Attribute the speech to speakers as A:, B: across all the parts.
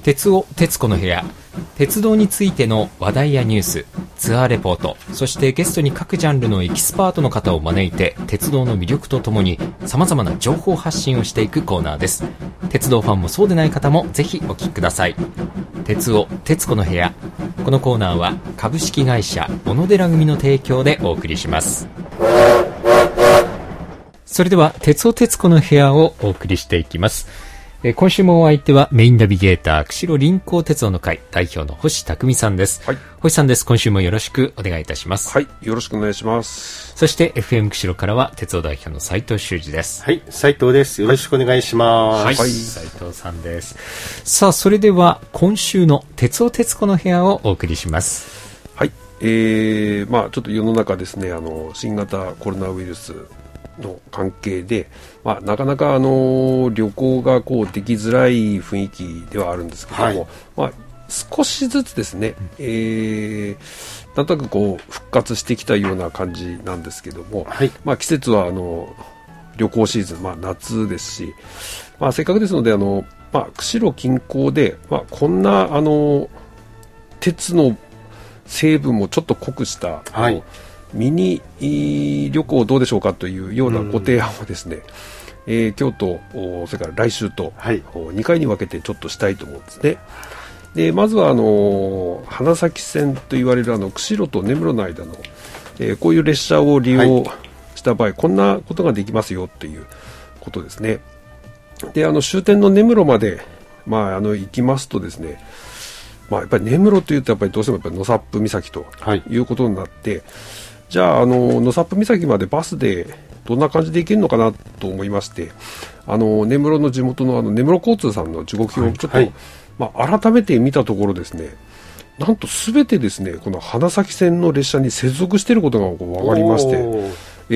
A: 鉄尾鉄子の部屋、鉄道についての話題やニュース、ツアーレポート、そしてゲストに各ジャンルのエキスパートの方を招いて鉄道の魅力とともに様々な情報発信をしていくコーナーです。鉄道ファンもそうでない方もぜひお聞きください。鉄尾鉄子の部屋、このコーナーは株式会社小野寺組の提供でお送りします。それでは鉄尾鉄子の部屋をお送りしていきます。今週もお相手はメインナビゲーター釧路臨港鉄道の会代表の星匠さんです。はい、星さんです。今週もよろしくお願いいたします。
B: はい、よろしくお願いします。
A: そして FM 釧路からは鉄道代表の斉藤修司です。
C: はい、斉藤です。よろしくお願いします。
A: はい、斉藤さんです。さあ、それでは今週の鉄尾鉄子の部屋をお送りします。
B: はい、ちょっと世の中ですね、新型コロナウイルスの関係で、なかなか旅行ができづらい雰囲気ではあるんですけども、少しずつですね、なんとなく復活してきたような感じなんですけども、季節は旅行シーズン、夏ですし、せっかくですので釧路近郊で、こんな鉄の成分もちょっと濃くした、ミニ旅行どうでしょうかというようなご提案をですね、今日とそれから来週と2回に分けてちょっとしたいと思うんですね。でまずは花咲線と言われる釧路と根室の間の、こういう列車を利用した場合、こんなことができますよということですね。で終点の根室まで、行きますとですね、やっぱり根室というとやっぱりどうしても納沙布岬ということになって、じゃあ納沙布岬までバスでどんな感じで行けるのかなと思いまして、根室の地元の根室交通さんの時刻表をちょっと、改めて見たところですね、なんと全てですねこの花咲線の列車に接続していることが分かりまして、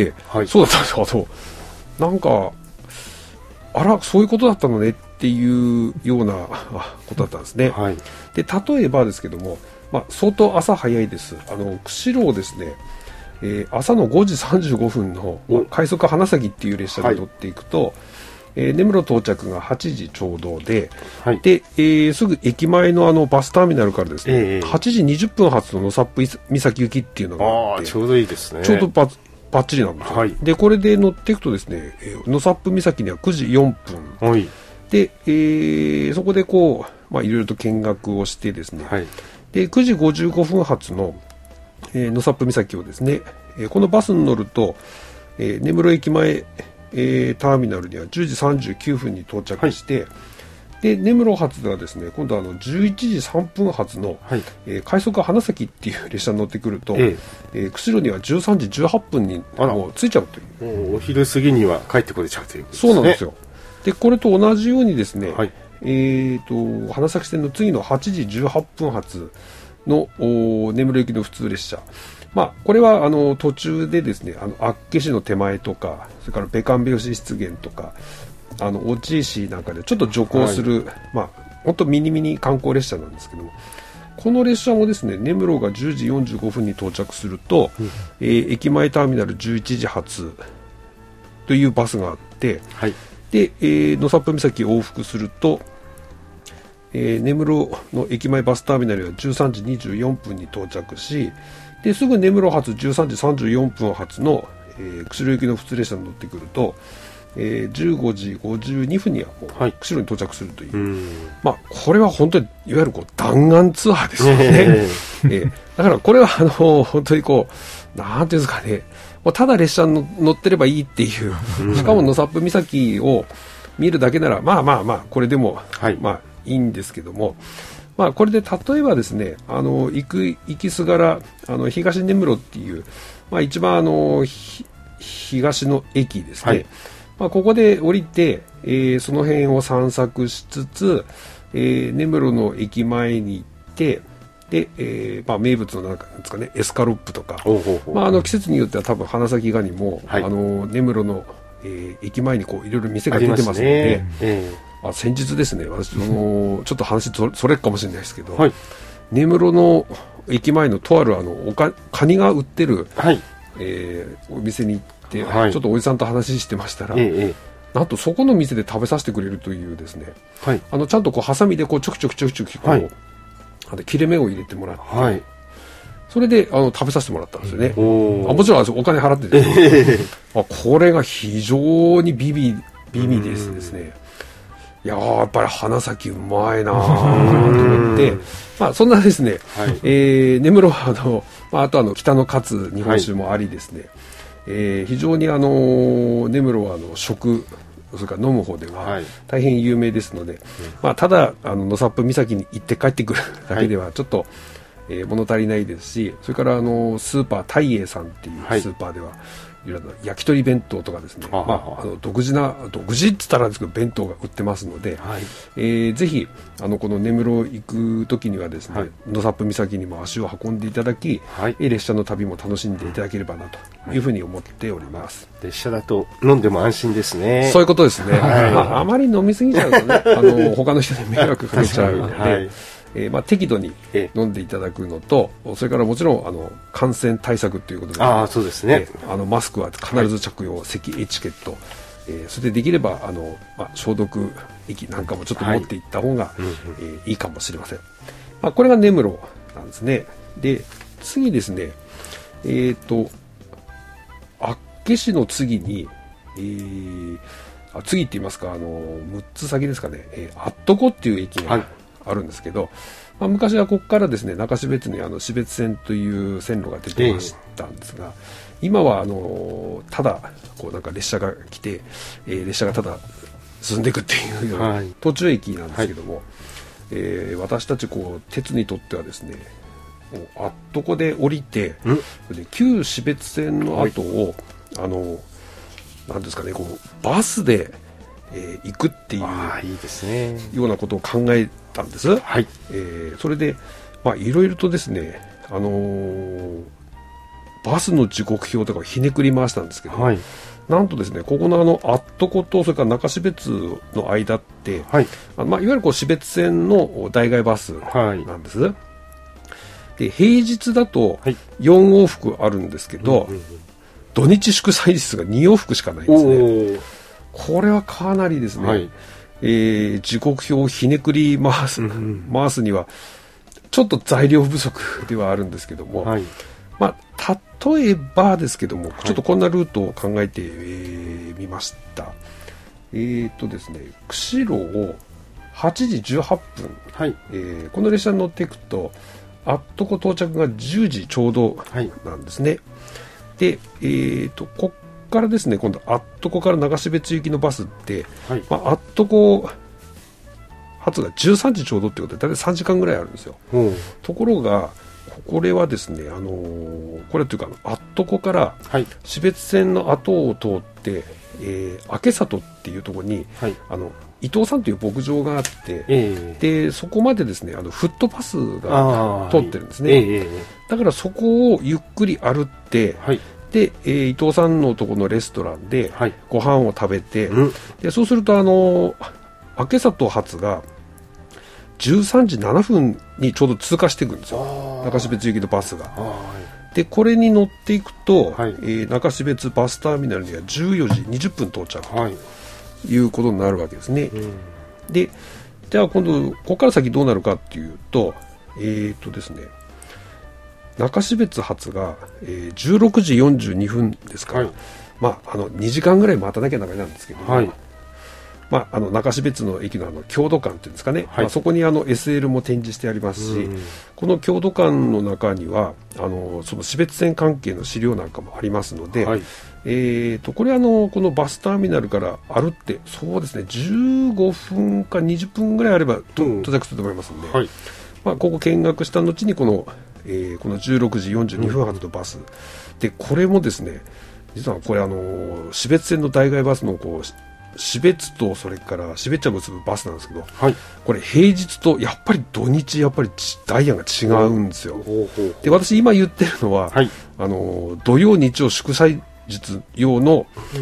B: そうだったんですよ。なんかそういうことだったのねっていうようなことだったんですね。で例えばですけども、相当朝早いです。釧路をですね、朝の5時35分の快速花咲っていう列車で乗っていくと、根室到着が8時ちょうどで、すぐ駅前のバスターミナルからですね、8時20分発の納沙布岬行きっていうのがあって、
C: ちょうどいいですね。
B: ちょうどバッチリなんですよ。でこれで乗っていくとですね、納沙布岬には9時4分で、そこでいろいろと見学をしてですね、で9時55分発の納沙布岬をですね、このバスに乗ると、根室駅前、ターミナルには10時39分に到着して、で根室発ではですね、今度は11時3分発の、快速花咲っていう列車に乗ってくると、釧路には13時18分にもう着いちゃうという、
C: お昼過ぎには帰ってこれちゃうということですね。
B: そうなんですよ。でこれと同じようにですね、花咲線の次の8時18分発の根室行きの普通列車、これは途中でですね、厚岸の手前とか、それから別館拍子湿原とか小千市なんかでちょっと徐行する、本当ミニ観光列車なんですけども、この列車もですね、根室が10時45分に到着すると、駅前ターミナル11時発というバスがあって、で納沙布岬を往復すると、根室の駅前バスターミナルは13時24分に到着し、ですぐ根室発13時34分発の、釧路行きの普通列車に乗ってくると、15時52分にはもう釧路に到着するという、これは本当にいわゆる弾丸ツアーですよね。だからこれは本当になんていうんですかね、ただ列車に乗ってればいいっていう、しかも納沙布岬を見るだけならこれでも、いいんですけども、これで例えばですね、行きすがら東根室っていう、一番東の駅ですね、ここで降りて、その辺を散策しつつ、根室の駅前に行って、で名物のなんですかね、エスカロップとか、季節によっては多分花咲ガニも、根室の、駅前にいろいろ店が出てますので、先日ですね、私ちょっと話それっかもしれないですけど、根室の駅前のとあるカニが売ってる、お店に行って、ちょっとおじさんと話してましたら、 なんとそこの店で食べさせてくれるというですね、
C: はい。
B: ちゃんとこうハサミでこうちょくちょくこう、
C: はい
B: 切れ目を入れてもらって、
C: はい。
B: それで食べさせてもらったんですよね。
C: おー
B: もちろんお金払ってですけど、これが非常に美味ですね。いやー、やっぱり花咲うまいなーと思って、そんなですね、
C: はい
B: 根室はあと北の勝日本酒もありですね、非常に根室は食、それから飲む方では大変有名ですので、ただ野サップ岬に行って帰ってくるだけではちょっと、物足りないですし、それからスーパー大栄さんっていうスーパーでは、いろいろな焼き鳥弁当とかですね、独自って言ったらですけど弁当が売ってますので、ぜひこの根室行く時にはですね、野サップ岬にも足を運んでいただき、列車の旅も楽しんでいただければなというふうに思っております。
C: 列車だと飲んでも安心ですね。
B: そういうことですね。あまり飲みすぎちゃうとね、他の人に迷惑かけちゃうので、適度に飲んでいただくのと、それからもちろん感染対策ということで、
C: そうですね。
B: マスクは必ず着用、咳エチケット、それでできれば消毒液なんかもちょっと持っていった方がいいかもしれません。これが根室なんですね。で、次ですね、厚岸の次に、次って言いますか、6つ先ですかね、あっとこっていう駅があるんですけど、昔はここからですね、中標津に標津線という線路が出てましたんですが、今はただこうなんか列車が来て、列車がただ進んでいくっていうような途中駅なんですけども、私たちこう鉄にとってはですね、あっとこで降りて、旧標津線の後を、なんですかね、こうバスで、行くっていう
C: いいですね。
B: ようなことを考えたんです。それでいろいろとですね、バスの時刻表とかをひねくり回したんですけど、なんとですね、ここのあっとことそれから中標津の間って、いわゆるこう標津線の代替バスなんです。で、平日だと4往復あるんですけど、土日祝祭日が2往復しかないんですね。これはかなりですね、時刻表をひねくり回すにはちょっと材料不足ではあるんですけども、例えばですけども、ちょっとこんなルートを考えてみました。ですね、釧路を8時18分、この列車に乗っていくとあっとこ到着が10時ちょうどなんですね。で、こっからですね、今度あっとこから長標津行きのバスって、あっとこ発が13時ちょうどってことで大体3時間ぐらいあるんですよ。ところがこれはですね、これというかあっとこから標津線の後を通って、明里っていうところに、伊藤さんという牧場があって、でそこまでですねフットパスが通ってるんですね。だからそこをゆっくり歩って、で、伊藤さんのところのレストランでご飯を食べて、でそうすると明里発が13時7分にちょうど通過していくんですよ、中標津行きのバスが。でこれに乗っていくと、中標津バスターミナルには14時20分到着ということになるわけですね。でじゃあ今度ここから先どうなるかっていうと、ですね、中標津発が、16時42分ですから、2時間ぐらい待たなきゃダメなんですけど、中標津の駅の郷土館っていうんですかね、そこにSL も展示してありますし、この郷土館の中にはその標津線関係の資料なんかもありますので、これこのバスターミナルから歩ってそうですね15分か20分ぐらいあれば到着すると思いますので、ここ見学した後にこの16時42分発のバスで、これもですね実はこれ標津線の代替バスの標津とそれから標茶を結ぶバスなんですけど、これ平日とやっぱり土日やっぱりダイヤが違うんですよ。で私今言ってるのは、土曜日曜祝祭日用の、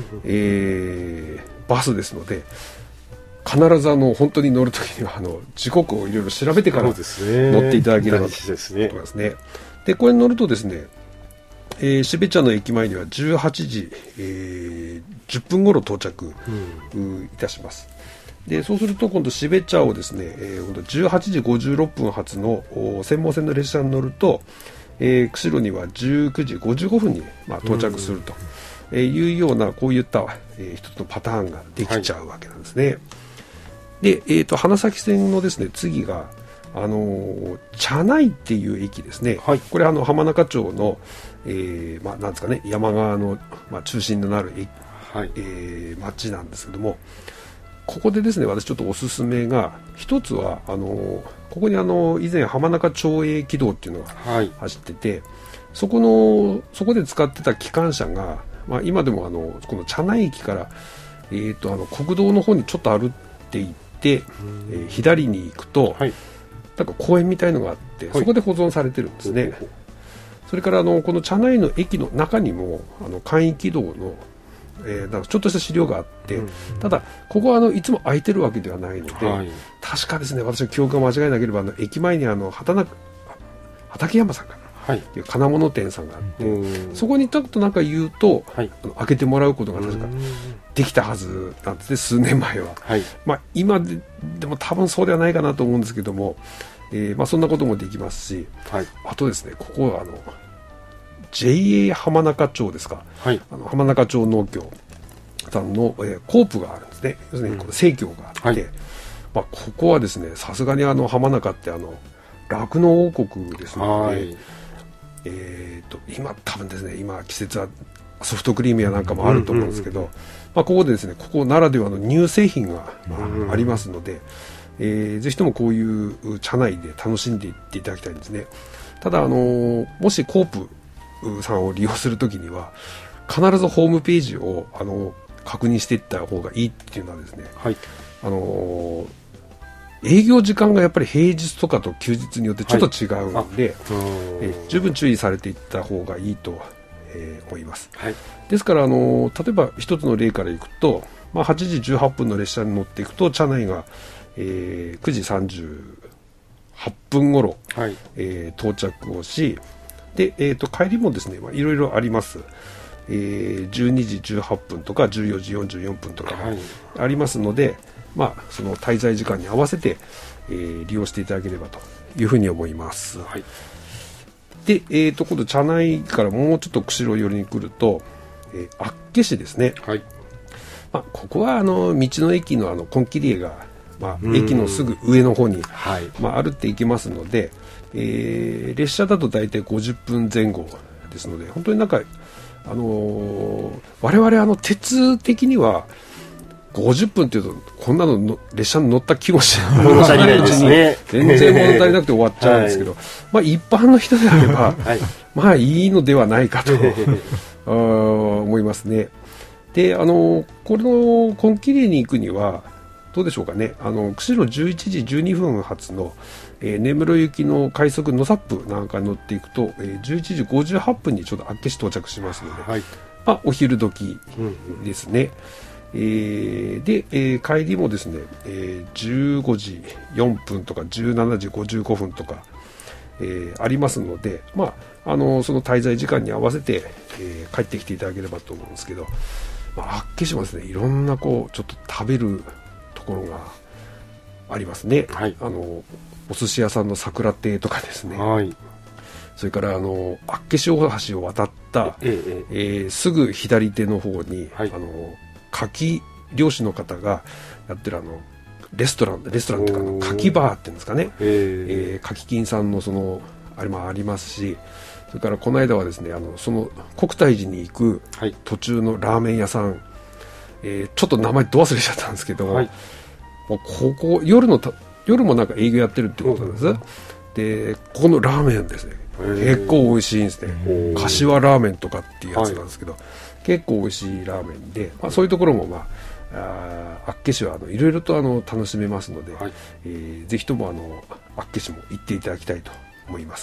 B: バスですので、必ず本当に乗るときには時刻をいろいろ調べてから乗っていただければと思いますね。でこれに乗るとですね、 標茶の駅前には18時、10分頃到着、いたします。でそうすると今度標茶をですね、今度18時56分発の専門線の列車に乗ると、釧路には19時55分に、到着するというようなこういった、一つのパターンができちゃうわけなんですね。で、花咲線のですね次が茶内っていう駅ですね、これ浜中町の、なんですかね、山側の、中心となる駅、町なんですけども、ここでですね私ちょっとおすすめが一つはここに以前浜中町営軌道っていうのが走ってて、そこで使ってた機関車が、今でもこの茶内駅から、国道の方にちょっと歩っていって、左に行くと、なんか公園みたいのがあって、そこで保存されてるんですね。それからこの茶内の駅の中にも簡易軌道のなんかちょっとした資料があって、ただここはいつも空いてるわけではないので、確かですね私の記憶が間違いなければ駅前に畠山さんかな、いう金物店さんがあって、そこにちょっとなんか言うと、開けてもらうことが確かできたはずなんですね、数年前は。今でも多分そうではないかなと思うんですけども、そんなこともできますし、あとですねここはJA 浜中町ですか、浜中町農協さんの、コープがあるんですね。要するにこの生協があって、ここはですねさすがに浜中って酪農王国ですので、今多分ですね今季節はソフトクリームやなんかもあると思うんですけど、ここでですねここならではの乳製品が、ありますので、ぜひともこういう茶内で楽しんでいっていただきたいんですね。ただもしコープさんを利用するときには必ずホームページを確認していった方がいいっていうのはですね、営業時間がやっぱり平日とかと休日によってちょっと違うので、十分注意されていった方がいいと、思います。ですから例えば一つの例からいくと、8時18分の列車に乗っていくと茶内が、9時38分頃、到着をし、で、帰りもですねいろいろあります。12時18分とか14時44分とかありますので、その滞在時間に合わせて、利用していただければというふうに思います。で、今度茶内からもうちょっと釧路寄りに来ると、厚岸ですね。ここは道の駅の金切り絵が、駅のすぐ上の方に、歩っていけますので、列車だと大体50分前後ですので、本当になんか我々鉄的には50分っていうとこんなの列車に乗った気もしない、
C: 物足りないですね。
B: 全然物足りなくて終わっちゃうんですけど、一般の人であれば、いいのではないかと思いますね。でこれの金切りに行くにはどうでしょうかね、釧路11時12分発の根室行きの快速のサップなんかに乗っていくと、11時58分にちょうど厚岸到着しますので、お昼時ですね。で、帰りもですね、15時4分とか17時55分とか、ありますので、その滞在時間に合わせて、帰ってきていただければと思うんですけど、厚岸もですねいろんなちょっと食べるところがありますね。お寿司屋さんの桜亭とかですね、それから厚岸大橋を渡った、すぐ左手の方に、牡蠣漁師の方がやってるレストランっていうか牡蠣バーっていうんですかね、牡蠣金さんのあれもありますし、それからこの間はですねその国体寺に行く途中のラーメン屋さん、ちょっと名前ど忘れちゃったんですけど、もうここ夜もなんか営業やってるってことなんです。でここのラーメンですね結構美味しいんですね。柏ラーメンとかっていうやつなんですけど、結構美味しいラーメンで、そういうところも厚岸はいろいろと楽しめますので、ぜひとも厚岸も行っていただきたいと思います。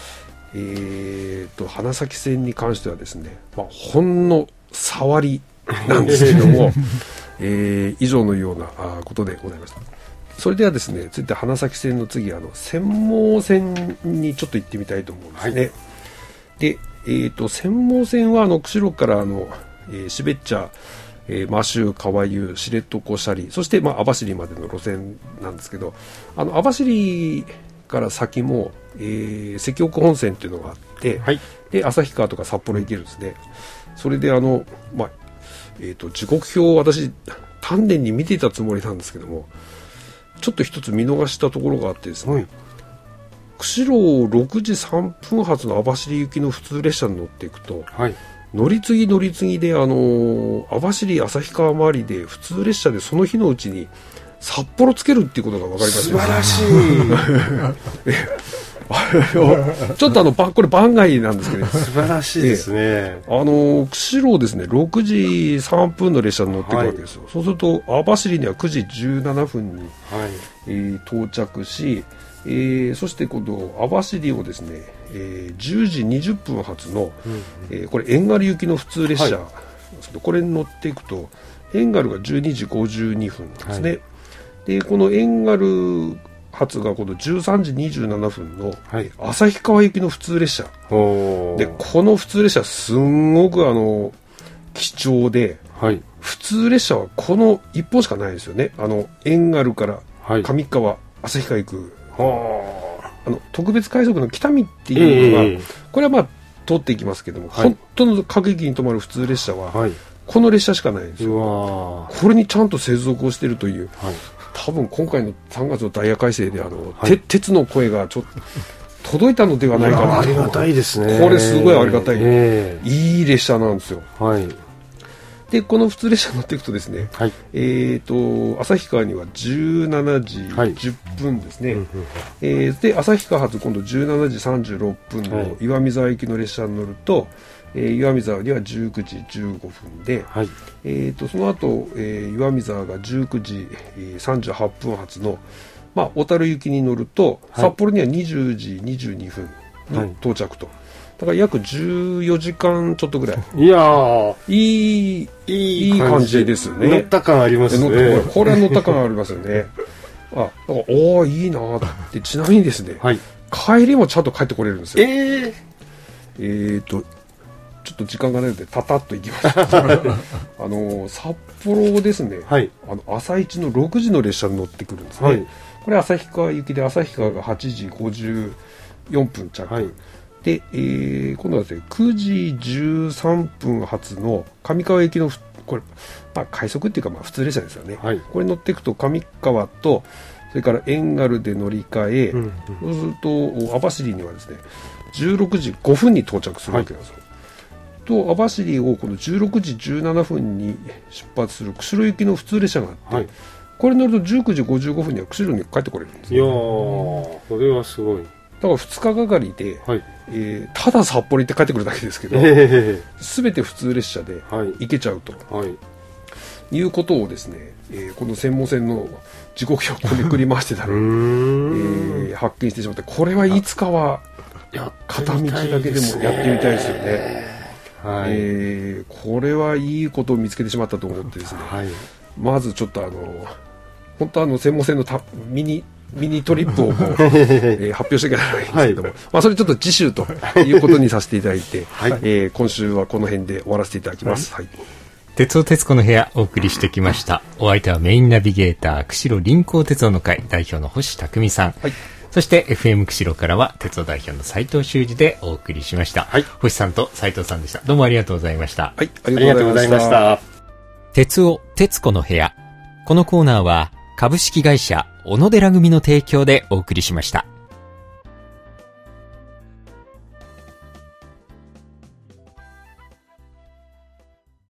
B: 花咲線に関してはですね、ほんの触りなんですけども以上のようなことでございました。それではですね、続いて花咲線の次専門線にちょっと行ってみたいと思うんですね。 で、専門線は釧路から標茶、摩周、川湯、知床、斜里、そして、網走までの路線なんですけど、網走から先も、石奥本線っていうのがあって、
C: はい、
B: で旭川とか札幌行けるんですね。それで時刻表を私丹念に見ていたつもりなんですけども、ちょっと一つ見逃したところがあってですね、
C: はい、
B: 釧路6時3分発の網走行きの普通列車に乗っていくと、
C: はい、
B: 乗り継ぎで網走旭川周りで普通列車でその日のうちに札幌つけるっていうことが分かりました。
C: 素晴らしい
B: ちょっとこれ番外なんですけど、
C: 素晴らしいですね。
B: 釧路ですね、6時3分の列車に乗っていくわけですよ。はい、そうすると網走には9時17分に、到着し、そして今度網走をですね、10時20分発の、これ遠軽行きの普通列車、これに乗っていくと遠軽が12時52分ですね。でこの遠軽発が今度13時27分の、旭川行きの普通列車で、この普通列車すんごく貴重で、普通列車はこの1本しかないですよね。遠軽から上川、旭川行く、特別快速の北見っていうのが、これは通っていきますけども、本当の各駅に止まる普通列車は、この列車しかないんですよ。これにちゃんと接続をしているという、多分今回の3月のダイヤ改正で鉄の声がちょっと届いたのではないかな。
C: ありがたいですね。
B: これすごいありがたい、いい列車なんですよ。でこの普通列車に乗っていくとですね、旭川には17時10分ですね、で旭川発今度17時36分の岩見沢行きの列車に乗ると、岩見沢には19時15分で、その後、岩見沢が19時38分発の、小樽行きに乗ると、札幌には20時22分に到着と、だから約14時間ちょっとぐらい。いやー、いい感じですよね。
C: 乗った感ありますね。
B: これは乗った感ありますよね。だからいいなーって。ちなみにですね、帰りもちゃんと帰ってこれるんですよ。ちょっと時間がないのでタタッと行きました札幌ですね、朝一の6時の列車に乗ってくるんですね。これ旭川行きで、旭川が8時54分着、で、今度はですね9時13分発の上川行きのこれ、快速っていうか普通列車ですよね、これ乗っていくと上川とそれから遠軽で乗り換え、そうすると網走にはですね16時5分に到着するわけなんですよ。と網走をこの16時17分に出発する釧路行きの普通列車があって、これ乗ると19時55分には釧路に帰ってこれるんです、
C: いやー、これはすごい。
B: だから2日がかりで、ただ札幌行って帰ってくるだけですけど、全て普通列車で行けちゃうと、いうことをですね、この専門線の時刻表をめくり回してたら、発見してしまって、これはいつかは片道だけでもやってみたいですよね。これはいいことを見つけてしまったと思ってですね、まずちょっと本当専門線のミニトリップを発表していかないんですけども、それちょっと次週ということにさせていただいて、今週はこの辺で終わらせていただきます。
A: 鉄尾鉄子の部屋お送りしてきました。お相手はメインナビゲーター釧路臨港鉄道の会代表の星匠さん、そして FM 釧路からは鉄道代表の斉藤修二でお送りしました。星さんと斉藤さんでした。どうもありがとうございました。
B: ありがとうございました。
A: 鉄尾鉄子の部屋、このコーナーは株式会社小野寺組の提供でお送りしました。